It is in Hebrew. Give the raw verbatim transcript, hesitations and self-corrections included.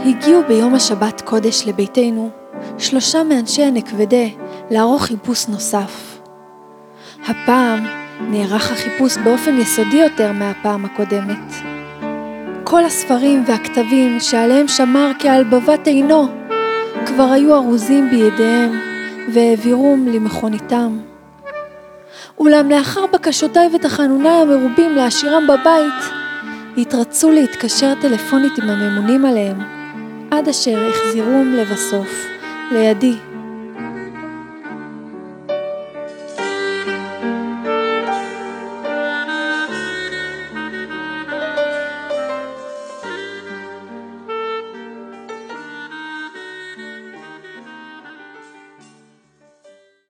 הגיעו ביום השבת קודש לביתנו שלושה מאנשי הנקבדה לערוך חיפוש נוסף. הפעם נערך החיפוש באופן יסודי יותר מהפעם הקודמת. כל הספרים והכתבים שעליהם שמר כעל בבת עינו כבר היו ארוזים בידיהם והעבירום למכוניתם. אולם לאחר בקשותיי ותחנוניי המרובים להשאירם בבית, התרצו להתקשר טלפונית עם הממונים עליהם, עד אשר החזירום לבסוף לידי